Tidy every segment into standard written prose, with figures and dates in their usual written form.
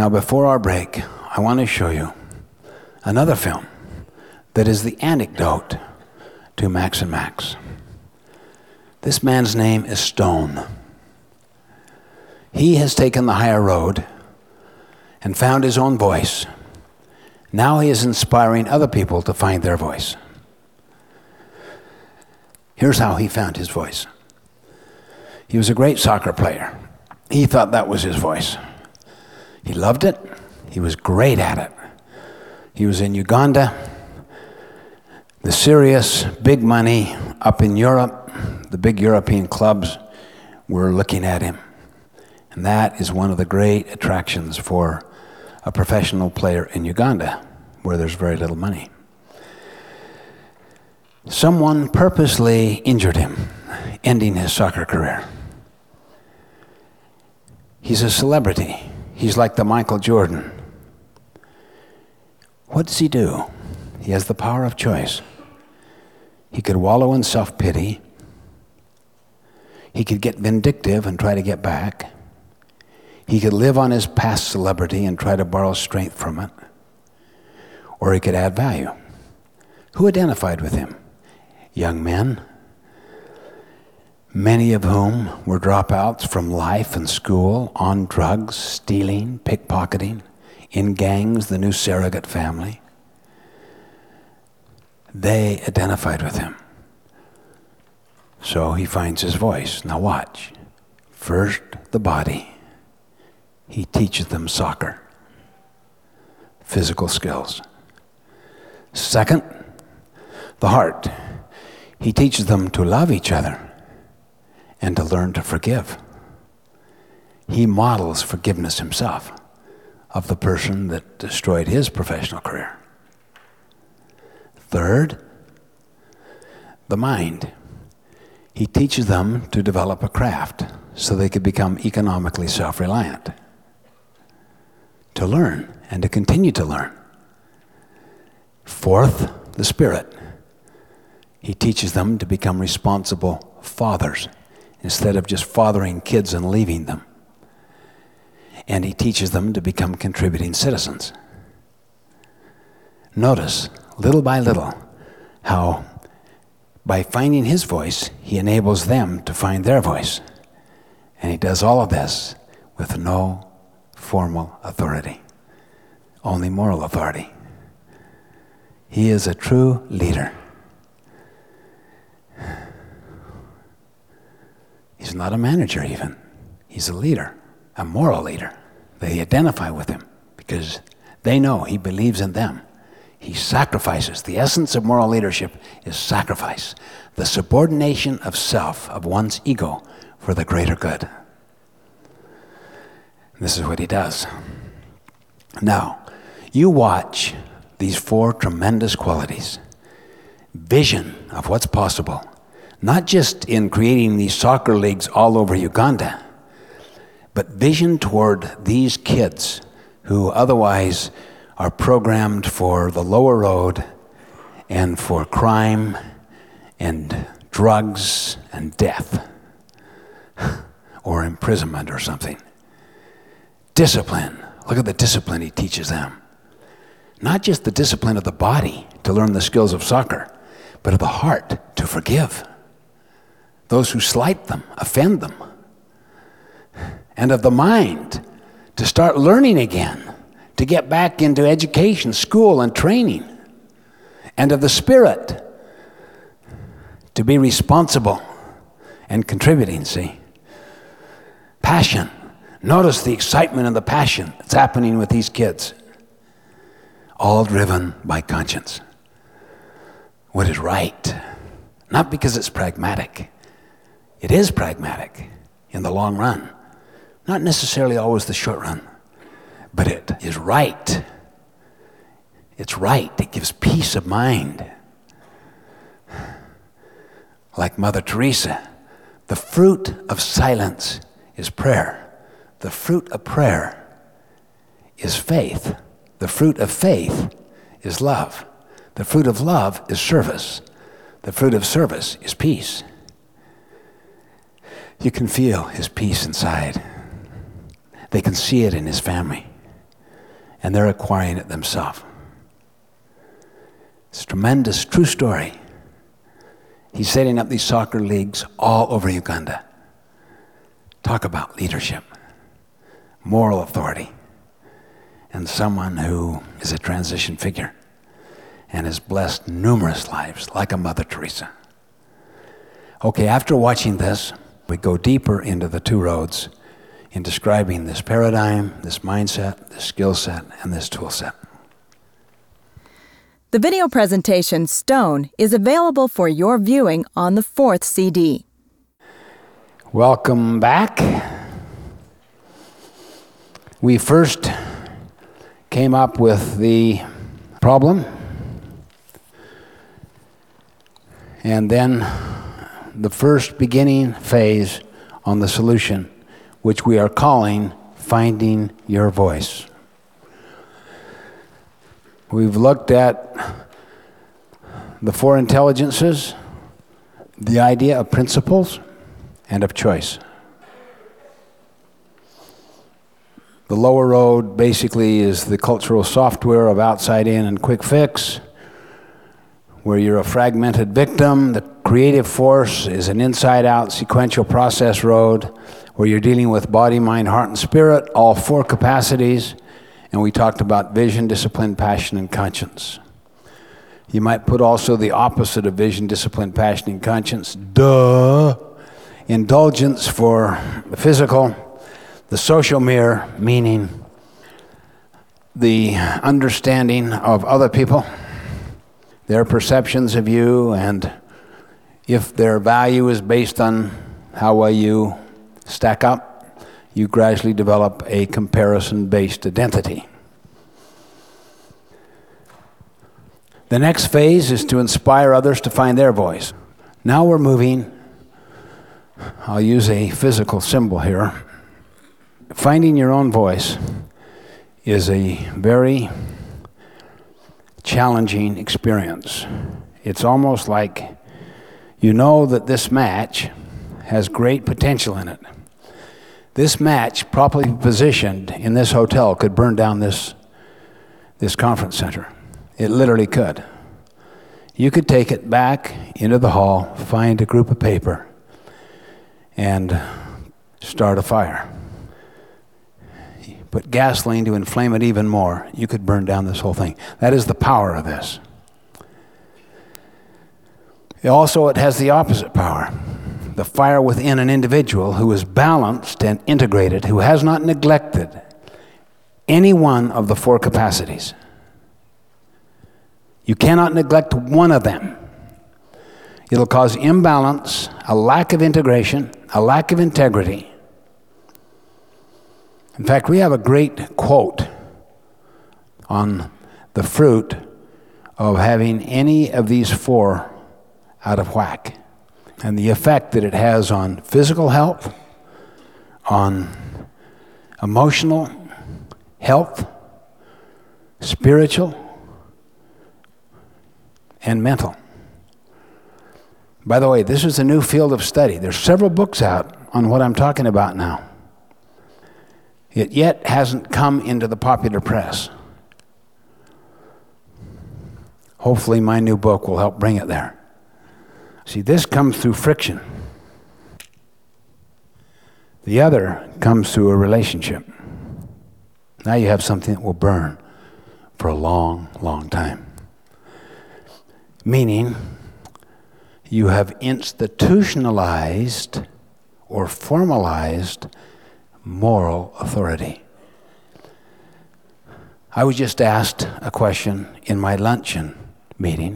Now, before our break, I want to show you another film that is the anecdote to Max and Max. This man's name is Stone. He has taken the higher road and found his own voice. Now he is inspiring other people to find their voice. Here's how he found his voice. He was a great soccer player. He thought that was his voice. He loved it. He was great at it. He was in Uganda, the serious, big money up in Europe. The big European clubs were looking at him. And that is one of the great attractions for a professional player in Uganda, where there's very little money. Someone purposely injured him, ending his soccer career. He's a celebrity. He's like the Michael Jordan. What does he do? He has the power of choice. He could wallow in self-pity. He could get vindictive and try to get back. He could live on his past celebrity and try to borrow strength from it. Or he could add value. Who identified with him? Young men, many of whom were dropouts from life and school, on drugs, stealing, pickpocketing, in gangs, the new surrogate family. They identified with him. So he finds his voice. Now watch. First, the body. He teaches them soccer, physical skills. Second, the heart. He teaches them to love each other and to learn to forgive. He models forgiveness himself of the person that destroyed his professional career. Third, the mind. He teaches them to develop a craft so they could become economically self-reliant, to learn and to continue to learn. Fourth, the spirit. He teaches them to become responsible fathers instead of just fathering kids and leaving them. And he teaches them to become contributing citizens. Notice, little by little, how by finding his voice, he enables them to find their voice. And he does all of this with no formal authority, only moral authority. He is a true leader. He's not a manager even. He's a leader, a moral leader. They identify with him because they know he believes in them. He sacrifices. The essence of moral leadership is sacrifice, the subordination of self, of one's ego, for the greater good. This is what he does. Now, you watch these four tremendous qualities. Vision of what's possible, not just in creating these soccer leagues all over Uganda, but vision toward these kids who otherwise are programmed for the lower road and for crime and drugs and death or imprisonment or something. Discipline. Look at the discipline he teaches them. Not just the discipline of the body to learn the skills of soccer, but of the heart to forgive those who slight them, offend them. And of the mind to start learning again, to get back into education, school, and training. And of the spirit to be responsible and contributing, see? Passion. Notice the excitement and the passion that's happening with these kids. All driven by conscience. What is right. Not because it's pragmatic. It is pragmatic in the long run. Not necessarily always the short run. But it is right. It's right. It gives peace of mind. Like Mother Teresa, the fruit of silence is prayer. The fruit of prayer is faith. The fruit of faith is love. The fruit of love is service. The fruit of service is peace. You can feel his peace inside. They can see it in his family. and they're acquiring it themselves. It's a tremendous, true story. He's setting up these soccer leagues all over Uganda. Talk about leadership, moral authority, and someone who is a transition figure and has blessed numerous lives, like a Mother Teresa. Okay, after watching this, we go deeper into the two roads in describing this paradigm, this mindset, this skill set, and this tool set. The video presentation Stone is available for your viewing on the 4th CD. Welcome back. We first came up with the problem, and then the first beginning phase on the solution, which we are calling Finding Your Voice. We've looked at the four intelligences, the idea of principles, and of choice. The lower road basically is the cultural software of outside in and quick fix, where you're a fragmented victim. The creative force is an inside out sequential process road, where you're dealing with body, mind, heart, and spirit, all four capacities. And we talked about vision, discipline, passion, and conscience. You might put also the opposite of vision, discipline, passion, and conscience. Indulgence for the physical, the social mirror, meaning the understanding of other people, their perceptions of you, and if their value is based on how well you stack up, you gradually develop a comparison-based identity. The next phase is to inspire others to find their voice. Now we're moving, I'll use a physical symbol here. Finding your own voice is a very challenging experience. It's almost like you know that this match has great potential in it. This match, properly positioned in this hotel, could burn down this conference center. It literally could. You could take it back into the hall, find a group of paper, and start a fire. Put gasoline to inflame it even more. You could burn down this whole thing. That is the power of this. Also, it has the opposite power. The fire within an individual who is balanced and integrated, who has not neglected any one of the four capacities. You cannot neglect one of them. It'll cause imbalance, a lack of integration, a lack of integrity. In fact, we have a great quote on the fruit of having any of these four out of whack, and the effect that it has on physical health, on emotional health, spiritual, and mental. By the way, this is a new field of study. There's several books out on what I'm talking about now. It yet hasn't come into the popular press. Hopefully my new book will help bring it there. See, this comes through friction. The other comes through a relationship. Now you have something that will burn for a long, long time. Meaning, you have institutionalized or formalized moral authority. I was just asked a question in my luncheon meeting.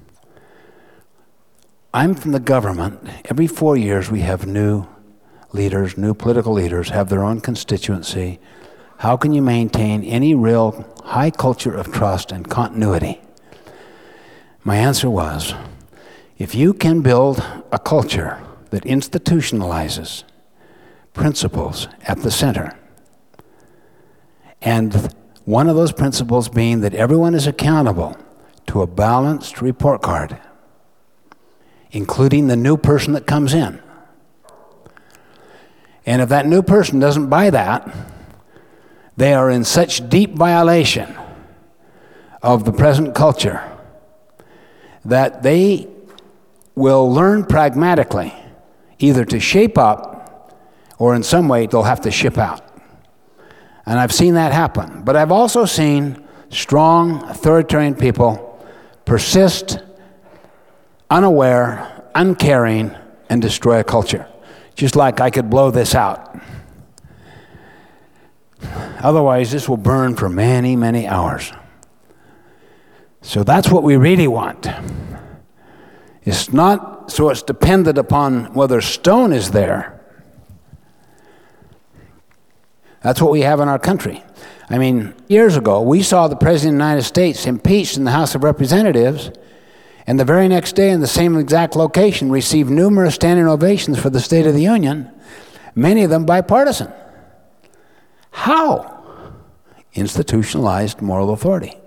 I'm from the government. Every 4 years we have new leaders, new political leaders have their own constituency. How can you maintain any real high culture of trust and continuity? My answer was, if you can build a culture that institutionalizes principles at the center, and one of those principles being that everyone is accountable to a balanced report card, including the new person that comes in. And if that new person doesn't buy that, They are in such deep violation of the present culture that they will learn pragmatically either to shape up or in some way they'll have to ship out. And I've seen that happen. But I've also seen strong, authoritarian people persist, unaware, uncaring, and destroy a culture. Just like I could blow this out. Otherwise, this will burn for many, many hours. So that's what we really want. It's not so it's dependent upon whether stone is there. That's what we have in our country. I mean, years ago, we saw the President of the United States impeached in the House of Representatives, and the very next day in the same exact location received numerous standing ovations for the State of the Union, many of them bipartisan. How? Institutionalized moral authority.